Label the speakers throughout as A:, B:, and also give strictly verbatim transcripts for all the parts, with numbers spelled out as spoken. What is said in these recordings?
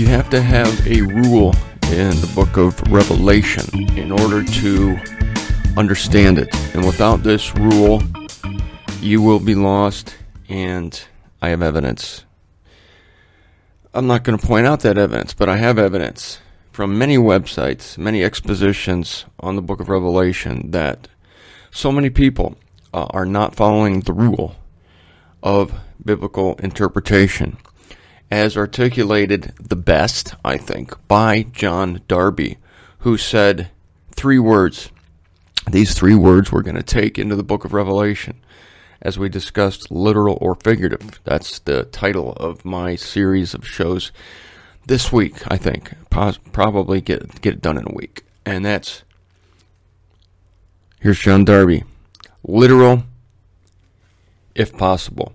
A: have to have a rule in the book of Revelation in order to understand it. And without this rule, you will be lost, and I have evidence. I'm not going to point out that evidence, but I have evidence from many websites, many expositions on the book of Revelation that so many people uh, are not following the rule of biblical interpretation, as articulated the best, I think, by John Darby, who said three words. These three words we're going to take into the book of Revelation, as we discussed, literal or figurative. That's the title of my series of shows this week, I think. Pos- probably get get it done in a week. And that's, here's John Darby. Literal, if possible.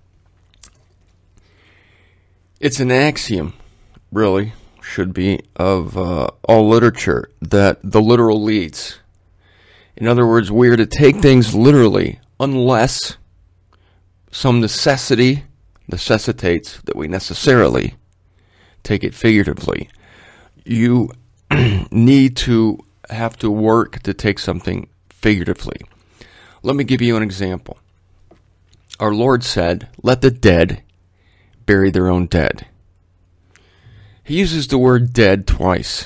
A: It's an axiom, really, should be, of uh, all literature, that the literal leads. In other words, we are to take things literally unless some necessity necessitates that we necessarily take it figuratively. You need to have to work to take something figuratively. Let me give you an example. Our Lord said, "Let the dead bury their own dead." He uses the word dead twice.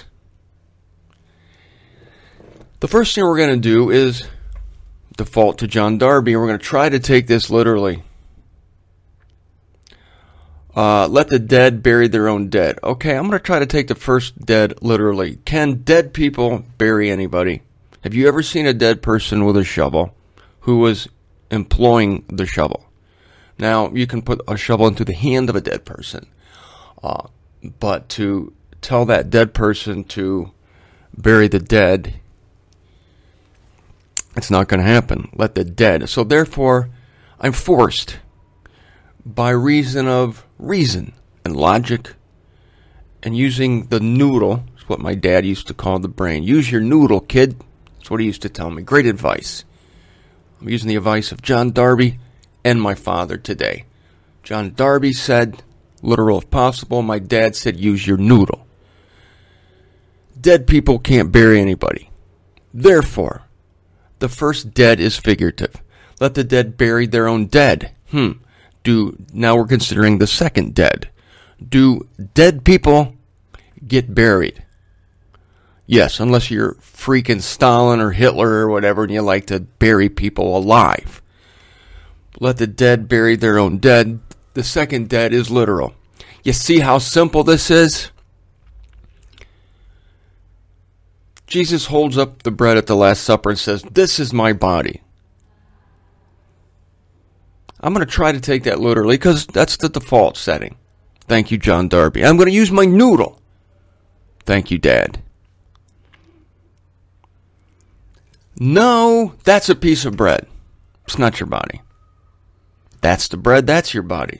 A: The first thing we're going to do is default to John Darby, and we're going to try to take this literally. Uh, let the dead bury their own dead. Okay, I'm going to try to take the first dead literally. Can dead people bury anybody? Have you ever seen a dead person with a shovel who was employing the shovel? Now, you can put a shovel into the hand of a dead person, uh, but to tell that dead person to bury the dead, it's not going to happen. Let the dead. So therefore, I'm forced, by reason of reason and logic, and using the noodle, is what my dad used to call the brain. Use your noodle, kid. That's what he used to tell me. Great advice. I'm using the advice of John Darby and my father today. John Darby said, literal if possible. My dad said, use your noodle. Dead people can't bury anybody. Therefore, the first dead is figurative. Let the dead bury their own dead. Hmm. Do now we're considering the second dead. Do dead people get buried? Yes, unless you're freaking Stalin or Hitler or whatever, and you like to bury people alive. Let the dead bury their own dead. The second dead is literal. You see how simple this is? Jesus holds up the bread at the Last Supper and says, "This is my body." I'm going to try to take that literally because that's the default setting. Thank you, John Darby. I'm going to use my noodle. Thank you, Dad. No, that's a piece of bread. It's not your body. That's the bread, that's your body.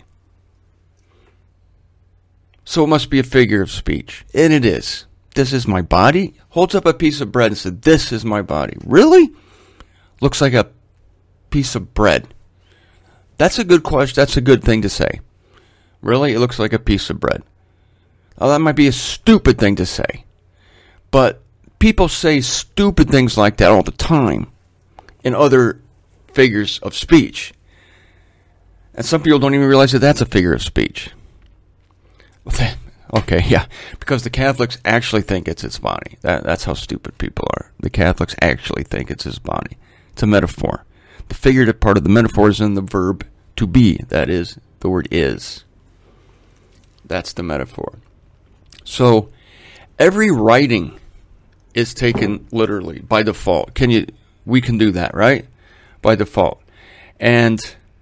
A: So it must be a figure of speech. And it is. This is my body. Holds up a piece of bread and said, "This is my body." Really? Looks like a piece of bread. That's a good question. That's a good thing to say. Really? It looks like a piece of bread. Oh, that might be a stupid thing to say. But people say stupid things like that all the time in other figures of speech. And some people don't even realize that that's a figure of speech. Okay, yeah. Because the Catholics actually think it's his body. That, that's how stupid people are. The Catholics actually think it's his body. It's a metaphor. The figurative part of the metaphor is in the verb to be. That is, the word is. That's the metaphor. So, every writing is taken literally by default. Can you? We can do that, right? By default. And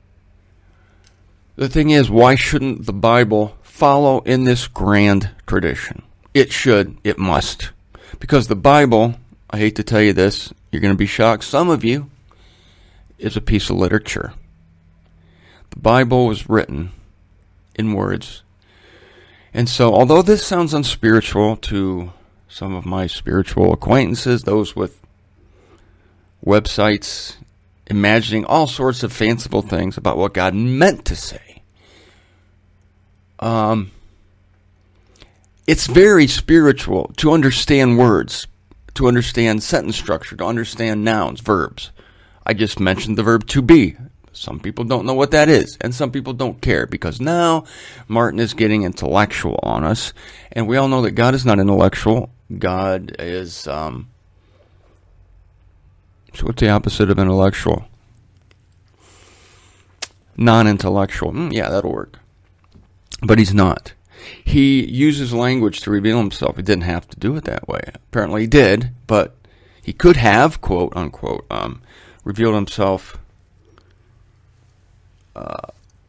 A: the thing is, why shouldn't the Bible follow in this grand tradition? It should. It must. Because the Bible, I hate to tell you this, you're going to be shocked, some of you, is a piece of literature. The Bible was written in words. And so, although this sounds unspiritual to some of my spiritual acquaintances, those with websites imagining all sorts of fanciful things about what God meant to say, um, it's very spiritual to understand words, to understand sentence structure, to understand nouns, verbs. I just mentioned the verb to be. Some people don't know what that is, and some people don't care, because now Martin is getting intellectual on us, and we all know that God is not intellectual. God is, um, so what's the opposite of intellectual? Non-intellectual. Mm, yeah, that'll work. But he's not. He uses language to reveal himself. He didn't have to do it that way. Apparently he did, but he could have, quote unquote, um, revealed himself uh,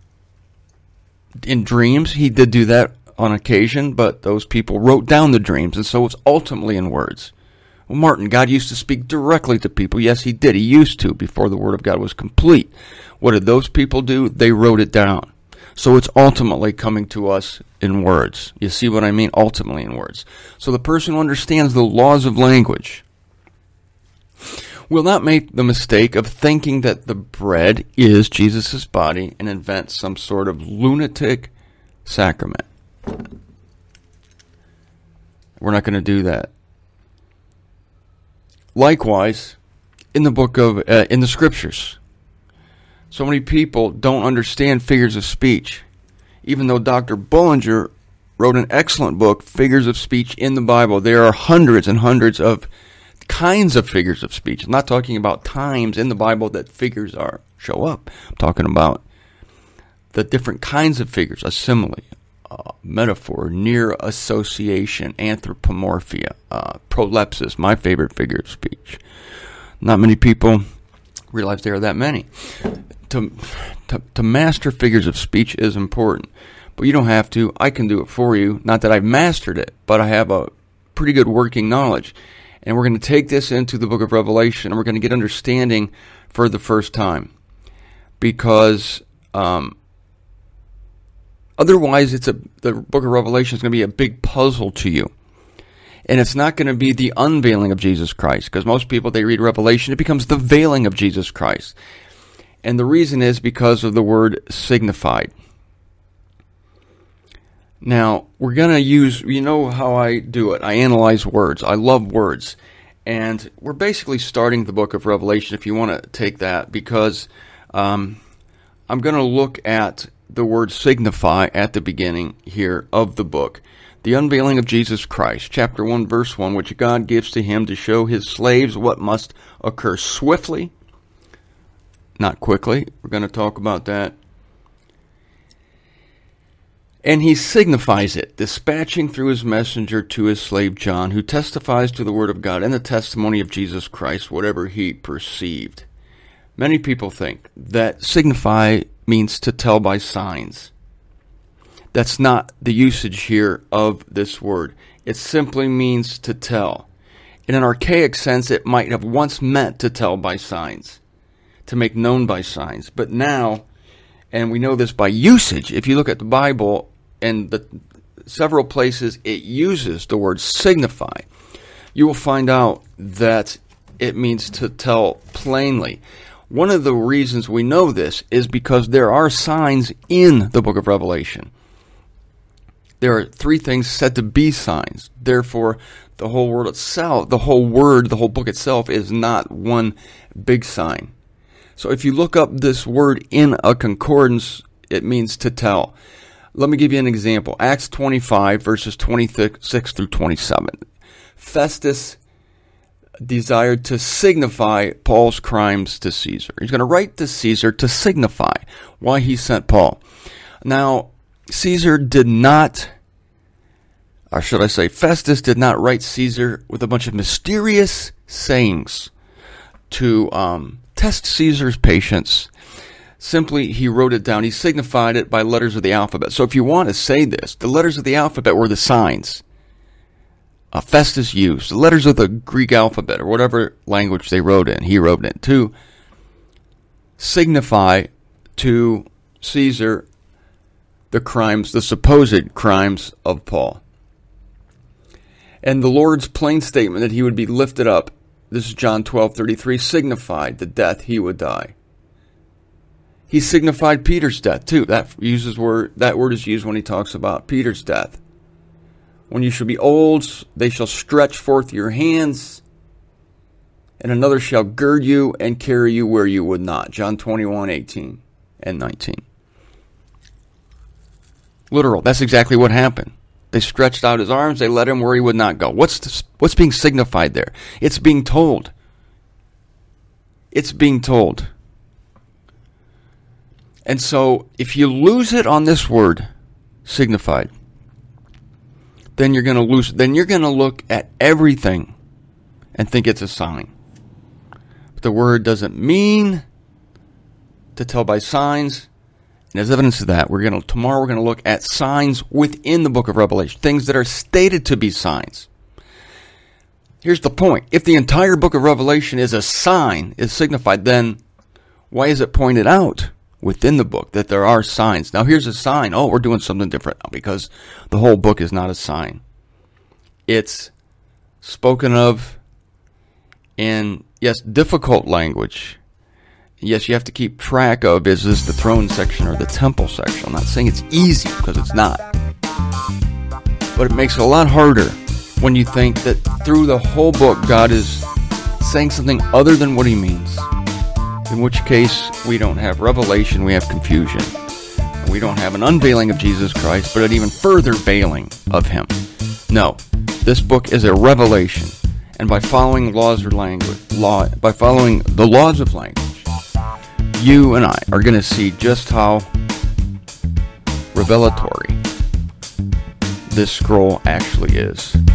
A: in dreams. He did do that on occasion, but those people wrote down the dreams, and so it's ultimately in words. Well, Martin, God used to speak directly to people. Yes, he did. He used to before the Word of God was complete. What did those people do? They wrote it down. So it's ultimately coming to us in words. You see what I mean? Ultimately in words. So the person who understands the laws of language will not make the mistake of thinking that the bread is Jesus' body and invent some sort of lunatic sacrament. We're not going to do that. Likewise, in the book of, uh, in the scriptures, so many people don't understand figures of speech, even though Doctor Bullinger wrote an excellent book, Figures of Speech in the Bible. There are hundreds and hundreds of kinds of figures of speech. I'm not talking about times in the Bible that figures are show up. I'm talking about the different kinds of figures, a simile, uh, metaphor, near association, anthropomorphia, uh, prolepsis, my favorite figure of speech. Not many people realize there are that many. To, to to master figures of speech is important, but you don't have to. I can do it for you. Not that I've mastered it, but I have a pretty good working knowledge. And we're going to take this into the book of Revelation, and we're going to get understanding for the first time. Because um, otherwise, it's a the book of Revelation is going to be a big puzzle to you. And it's not going to be the unveiling of Jesus Christ, because most people, they read Revelation, it becomes the veiling of Jesus Christ. And the reason is because of the word signified. Now, we're going to use, you know how I do it. I analyze words. I love words. And we're basically starting the book of Revelation, if you want to take that, because um, I'm going to look at the word signify at the beginning here of the book. The unveiling of Jesus Christ, chapter one, verse one, which God gives to him to show his slaves what must occur swiftly, not quickly. We're going to talk about that. And he signifies it, dispatching through his messenger to his slave John, who testifies to the word of God and the testimony of Jesus Christ, whatever he perceived. Many people think that signify means to tell by signs. That's not the usage here of this word. It simply means to tell. In an archaic sense, it might have once meant to tell by signs, to make known by signs. But now, and we know this by usage, if you look at the Bible and the several places it uses the word signify, you will find out that it means to tell plainly. One of the reasons we know this is because there are signs in the book of Revelation. There are three things said to be signs. Therefore, the whole word itself, the whole word, the whole book itself is not one big sign. So if you look up this word in a concordance, it means to tell. Let me give you an example. Acts twenty-five, verses twenty-six through twenty-seven. Festus desired to signify Paul's crimes to Caesar. He's going to write to Caesar to signify why he sent Paul. Now, Caesar did not, or should I say, Festus did not write Caesar with a bunch of mysterious sayings to um, test Caesar's patience. Simply, he wrote it down. He signified it by letters of the alphabet. So if you want to say this, the letters of the alphabet were the signs uh, Festus used. The letters of the Greek alphabet, or whatever language they wrote in, he wrote in, to signify to Caesar the crimes, the supposed crimes of Paul. And the Lord's plain statement that he would be lifted up, this is John twelve thirty-three, signified the death he would die. He signified Peter's death too. That uses word that word is used when he talks about Peter's death. When you shall be old, they shall stretch forth your hands, and another shall gird you and carry you where you would not. John twenty-one, eighteen and nineteen. Literal. That's exactly what happened. They stretched out his arms. They led him where he would not go. What's this, what's being signified there? It's being told. It's being told. And so, if you lose it on this word, signified, then you're going to lose. Then you're going to look at everything and think it's a sign. But the word doesn't mean to tell by signs. And as evidence of that, we're going to tomorrow we're going to look at signs within the book of Revelation, things that are stated to be signs. Here's the point. If the entire book of Revelation is a sign, is signified, then why is it pointed out within the book that there are signs? Now here's a sign. Oh, we're doing something different now because the whole book is not a sign. It's spoken of in, yes, difficult language. Yes, you have to keep track of, is this the throne section or the temple section? I'm not saying it's easy, because it's not. But it makes it a lot harder when you think that through the whole book, God is saying something other than what he means. In which case, we don't have revelation, we have confusion. And we don't have an unveiling of Jesus Christ, but an even further veiling of him. No, this book is a revelation. And by following laws of language, law, by following the laws of language, you and I are going to see just how revelatory this scroll actually is.